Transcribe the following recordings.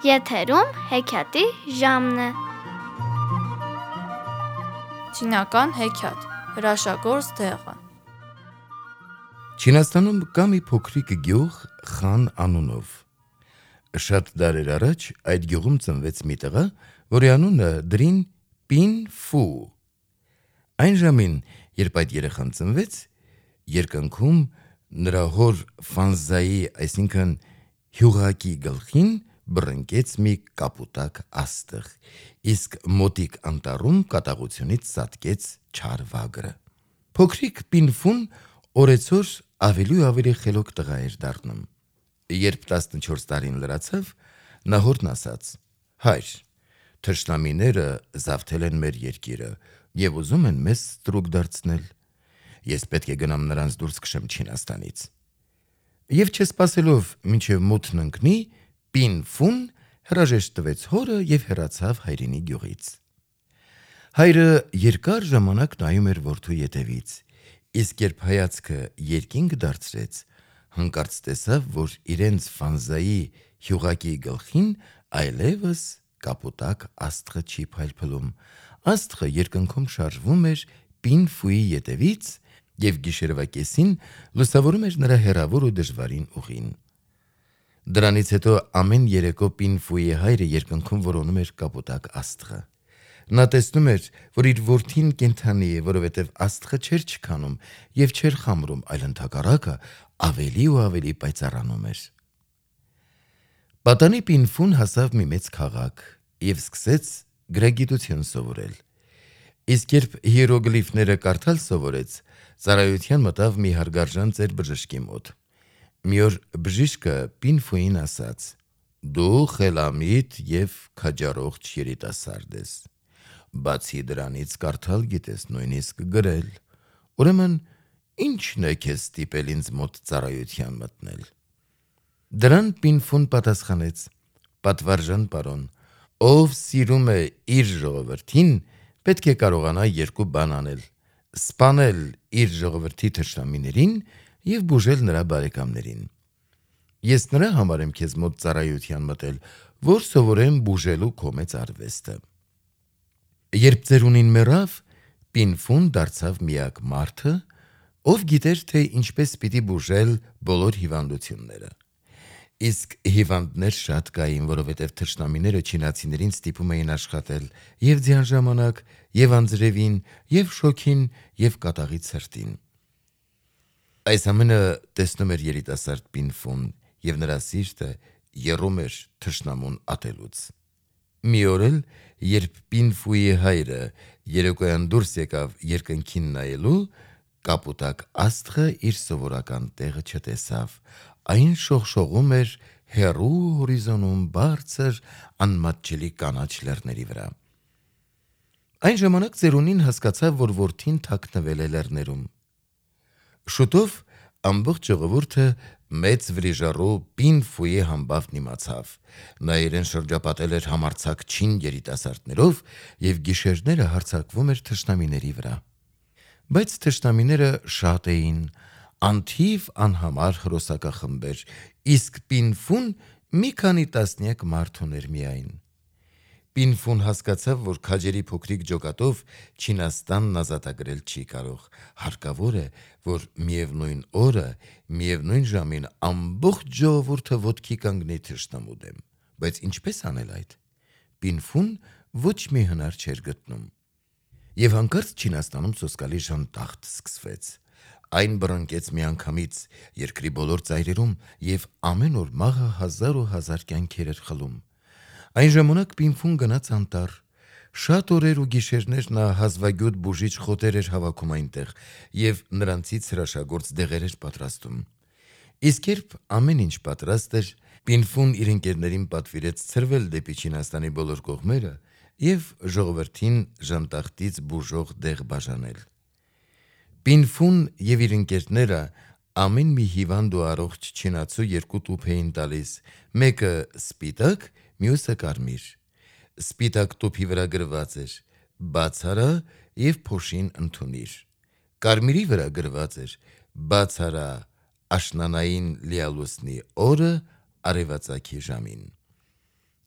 Եթերում հեքիաթի ժամն է։ Չինական հեքիաթ, հրաշագործ դեղը։ Չինաստանում կա մի փոքրիկ գյուղ Խան անունով։ Շատ դարեր առաջ այդ գյուղում ծնվեց մի տղա, որի անունը դրին Պին Ֆու։ Այն ժամին, երբ այդ երեխան ծնվեց, երկնքում նրա հոր Ֆանզայի, այսինքն հյուղակի գլխին բռնկեց մի կապուտակ աստղ, իսկ մոտիկ անտառում կատաղությունից ծածկեց չար վագրը։ Փոքրիկ Պին Ֆուն օրեցօր ավելի ու ավելի խելոք տղա էր դառնում։ Երբ 14 տարին լրացավ, նա հորն ասաց. «Հայր, թշնամիները զավթել են մեր երկիրը և ուզում են մեզ ստրուկ դարձնել։ Ես պետք է գնամ նրանց դուրս քշեմ Չինաստանից»։ Եվ չսպասելով մինչև մութն ընկնի, Պին Ֆուն հրաժեշտ տվեց հորը և հեռացավ հայրենի գյուղից։ Հայրը երկար ժամանակ նայում էր որդու ետևից, իսկ երբ հայացքը երկինք դարձրեց, հանկարծ տեսավ, որ իրենց Ֆանզայի հյուղակի գլխին այլևս կապուտակ աստղը չի փայլփլում։ Աստղը երկնքում շարժվում էր Պին Ֆուի ետևից և գիշերվա կեսին լուսավորում էր նրա հեռավոր ու դժվարին ուղին։ Դրանից հետո ամեն երեկո Պին Ֆուի հայրը երկնքում որոնում էր կապուտակ աստղը։ Նա տեսնում էր, որ իր որդին կենդանի է, որովհետև աստղը չէր չքանում և չէր խամրում, այլ ընդհակառակը ավելի ու ավելի պայծառանում էր։ Պատանի Պին Ֆուն հասավ մի մեծ քաղաք և սկսեց գրագիտություն սովորել։ Իսկ երբ հիերոգլիֆները կարդալ սովորեց, ծառայության մտավ մի հարգարժան ծեր բժշկի մոտ։ Մի օր բժիշկը Պին Ֆուին ասաց. «Դու խելամիտ և քաջառողջ երիտասարդ ես։ Բացի դրանից կարդալ գիտես, նույնիսկ գրել։ Ուրեմն ի՞նչն է քեզ ստիպել ինձ մոտ ծառայության մտնել»։ Դրան Պին Ֆուն պատասխանեց. «Պատվարժան պարոն, ով սիրում է իր ժողովրդին, պետք է կարողանա երկու բան անել. սպանել իր ժողովրդի թշնամիներին և բուժել նրա բարեկամներին։ Ես նրա համար եմ քեզ մոտ ծառայության մտել, որ սովորեմ բուժելու քո մեծ արվեստը»։ Երբ ծերունին մեռավ, Պին Ֆուն դարձավ միակ մարդը, ով գիտեր, թե ինչպես պիտի բուժել բոլոր հիվանդությունները։ Իսկ հիվանդներ շատ կային, որովհետև թշնամիները չինացիներին ստիպում էին աշխատել և ձյան ժամանակ, և անձրևին, և շոգին, և կատաղի ցրտին։ Այս ամենը տեսնում էր երիտասարդ Պին Ֆուն, և նրա սիրտը եռում էր թշնամուն ատելուց։ Մի օր էլ, երբ Պին Ֆուի հայրը երեկոյան դուրս եկավ երկնքին նայելու, կապուտակ աստղը իր սովորական տեղը չտեսավ։ Այն շողշողում էր հեռու հորիզոնում բարձր անմատչելի կանաչ լեռների վրա։ Այն ժամանակ ծերունին հասկացավ, որ որդին թաքնվել է լեռներում։ Շուտով ամբողջ ժողովուրդը մեծ վրիժառու Պին Ֆուի համբավն իմացավ։ Նա իրեն շրջապատել էր համարձակ չին երիտասարդներով և գիշերները հարձակվում էր թշնամիների վրա։ Բայց թշնամիները շատ էին, անթիվ անհամար հրոսակախմբեր, իսկ Պին Ֆուն մի քանի տասնյակ մարդ ուներ միայն։ Պին Ֆուն հասկացավ, որ քաջերի փոքրիկ ջոկատով Չինաստանն ազատագրել չի կարող։ Հարկավոր է, որ միևնույն օրը, միևնույն ժամին ամբողջ ժողովուրդը ոտքի կանգնի թշնամու դեմ։ Բայց ինչպես անել այդ։ Պին Ֆուն ոչ մի հնար չէր գտնում։ Եվ հանկարծ Չինաստանում սոսկալի ժանտախտ սկսվեց։ Այն բռնկեց միանգամից երկրի բոլոր ծայրերում և ամեն օր մահը հազար ու հազար կյանքեր էր խլում։ Այն ժամանակ Պին Ֆուն գնաց անտառ։ Շատ օրեր ու գիշերներ նա հազվագյուտ բուժիչ խոտեր էր հավաքում այնտեղ և նրանցից հրաշագործ դեղեր էր պատրաստում։ Իսկ երբ ամեն ինչ պատրաստ էր, Պին Ֆուն իր ընկերներին պատվիրեց ցրվել դեպի Չինաստանի բոլոր կողմերը և ժողովրդին ժանտախտից բուժող դեղ բաժանել։ Պին Ֆուն և իր ընկերները ամեն մի հիվանդ ու առողջ չինացու երկու տուփ էին տալիս, մեկը սպիտակ, մյուսը կարմիր։ Սպիտակ տուփի վրա գրված էր. «Բաց արա և փոշին ընդունիր»։ Կարմիրի վրա գրված էր. «Բաց արա աշնանային լիալուսնի օրը արևածագի ժամին»։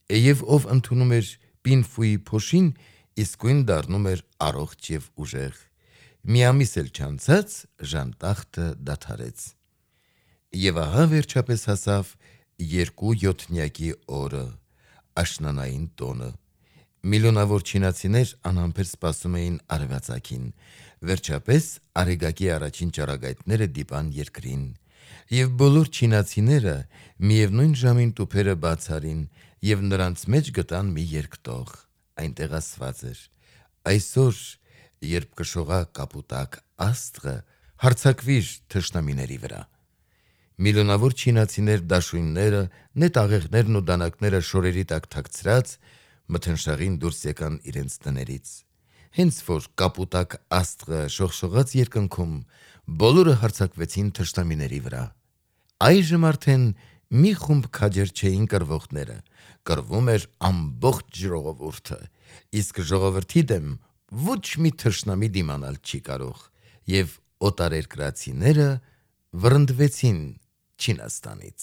Եվ ով ընդունում էր Պինֆուի փոշին, իսկույն դառնում էր առողջ եւ ուժեղ։ Մի ամիս էլ չանցած ժանտախտը դադարեց։ Եվ ահա վերջապես հասավ 2/7 օրը, աշնանային տոնը։ Միլիոնավոր չինացիներ անհամբեր սպասում էին արևածագին։ Վերջապես արեգակի առաջին ճառագայթները դիպան երկրին։ Եվ բոլոր չինացիները միևնույն ժամին տուփերը բաց արին եւ նրանց մեջ գտան մի երկտող։ Այնտեղ ասված էր. այսօր, երբ կշողա կապուտակ աստղը, հարձակվիր թշնամիների վրա։ Միլիոնավոր չինացիներ դաշույնները, նետ աղեղներն ու դանակները շորերի տակ թաքցրած մթնշաղին դուրս եկան իրենց տներից։ Հենց որ կապուտակ աստղը շողշողաց երկնքում, բոլորը հարձակվեցին թշնամիների վրա։ Այժմ արդեն մի խումբ քաջեր չէին կռվողները, կռվում էր ամբողջ ժողովուրդը, իսկ ժողովրդի դեմ ոչ մի թշնամի դիմանալ չի կարող, եւ օտարերկրացիները վռնդվեցին Չինաստանից։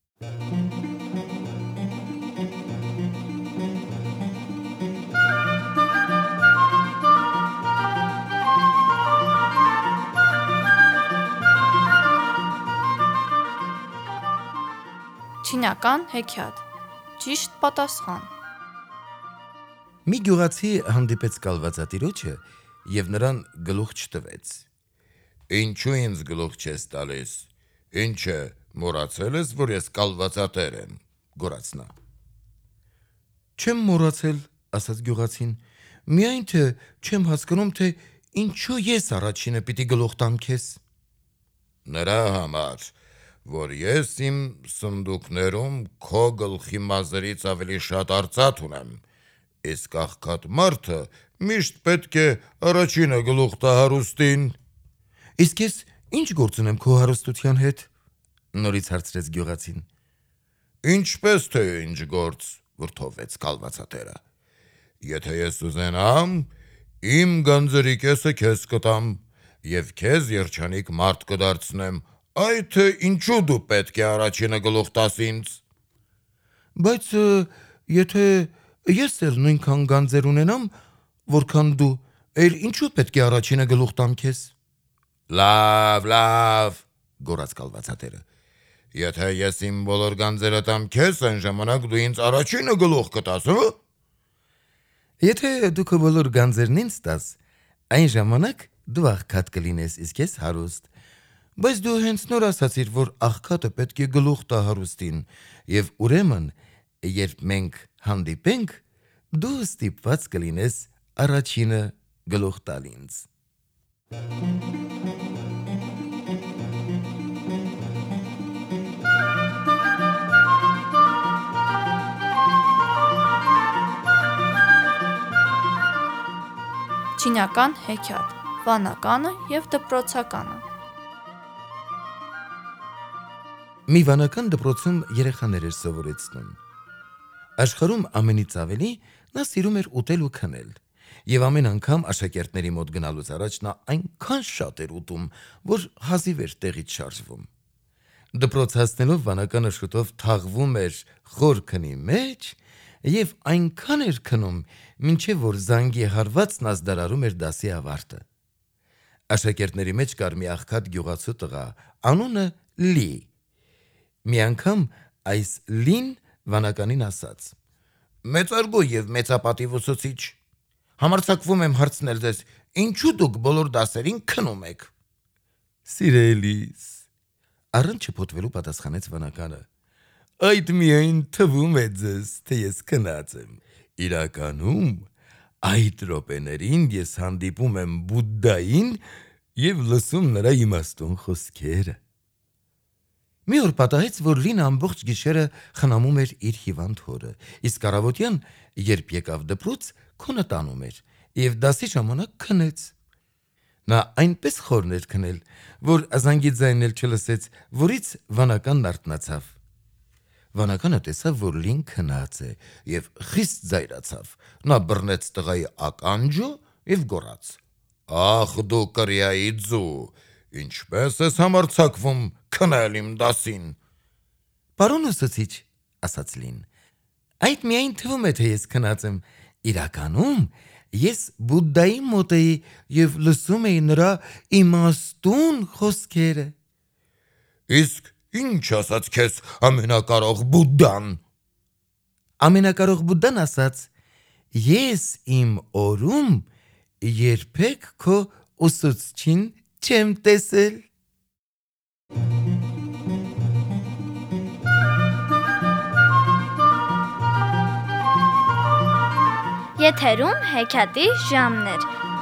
Չինական հեքիաթ։ Ճիշտ պատասխան։ Մի գյուղացի հանդիպեց կալվածատիրոջը եւ նրան գլուխ չտվեց։ Ինչու ինձ գլուխ չես տալիս։ Ինչ է, մոռացել ես, որ ես կալվածատեր եմ, գոռաց նա։ Չեմ մոռացել, ասաց գյուղացին, միայն թե չեմ հասկանում, թե ինչու ես առաջինը պիտի գլուխ տամ քեզ։ Նրա համար, որ ես իմ սնդուկներում քո գլխի մազերից ավելի շատ արծաթ ունեմ, իսկ աղքատ մարդը միշտ պետք է առաջինը գլուխ տա հարուստին։ Իսկ ես ինչ գործ ունեմ քո հարստության հետ, նորից հարցրեց գյուղացին։ Ինչպես թե ինչ գործ, վրդովվեց կալվածատերը։ Եթե ես ուզենամ, իմ գանձերի կեսը քեզ կտամ եւ քեզ երջանիկ մարդ կդարձնեմ, այ թե ինչու դու պետք է առաջինը գլուխ տաս ինձ։ Բայց եթե ես էլ նույնքան գանձեր ունենամ, որքան դու, ինչու պետք է առաջինը գլուխ տամ քեզ։ Լավ, գոռաց կալվածատերը։ Եթե ես իմ բոլոր գանձերը տամ քեզ, այն ժամանակ դու ինձ առաջինը գլուխ կտաս, հա։ Եթե դու քո բոլոր գանձերն ինձ տաս, այն ժամանակ դու աղքատ կլինես, իսկ ես հարուստ։ Բայց դու հենց նոր ասացիր, որ աղքատը պետք է գլուխ տա հարուստին, եւ ուրեմն, երբ մենք հանդիպենք, դու ստիպված կլինես առաջինը գլուխ տալ ինձ։ Չինական հեքիաթ։ Վանականը եւ դպրոցականը։ Մի վանական դպրոցում երեխաներ էր սովորեցնում։ Աշխարհում ամենից ավելի նա սիրում էր ուտել ու քնել, եւ ամեն անգամ աշակերտների մոտ գնալուց առաջ նա այնքան շատ էր ուտում, որ հազիվ էր տեղից շարժվում։ Դպրոց հասնելով վանականը շուտով թաղվում էր խոր քնի մեջ եւ այնքան էր քնում, մինչեւ որ զանգի հարվածն ազդարարում էր դասի ավարտը։ Աշակերտների մեջ կար մի աղքատ գյուղացու տղա, անունը Լի։ Մի անգամ այս Լին վանականին ասաց. Մեծարգո եւ մեծապատիվ ուսուցիչ, համարձակվում եմ հարցնել ձեզ, ինչու դուք բոլոր դասերին քնում եք։ Սիրելիս, առանց չփոթվելու պատասխանեց վանականը։ Այդ միայն թվում է ձեզ, թե ես քնած եմ։ Իրականում այդ րոպեներին ես հանդիպում եմ Բուդդային եւ լսում նրա իմաստուն խոսքերը։ Մի օր պատահեց, որ Լին ամբողջ գիշերը խնամում էր իր հիվանդ հորը, իսկ առավոտյան, երբ եկավ դպրոց, քոնը տանում էր եւ դասի ժամանակ քնեց։ Նա այնպես խորն էր քնել, որ ազանգի ձայնն էլ չլսեց, որից վանականն արթնացավ։ Վանականը տեսավ, որ Լին քնած է եւ խիստ զայրացավ։ Նա բռնեց տղայի ականջը եւ գոռաց. Ախ դու կրիայի ձու, ինչպես ես համարձակվում քնել իմ դասին։ Պարոն ուսուցիչ, ասաց Լին, Այդ միայն թվում է, թե ես քնած եմ։ Իրականում ես Բուդդայի մոտ էի եւ լսում էի նրա իմաստուն խոսքերը։ Իսկ ինչ ասաց քեզ ամենակարող Բուդդան։ Ամենակարող Բուդդան ասաց. ես իմ օրում երբեք քո ուսուցչին չեմ տեսել։ Եթերում հեքիաթի ժամներ։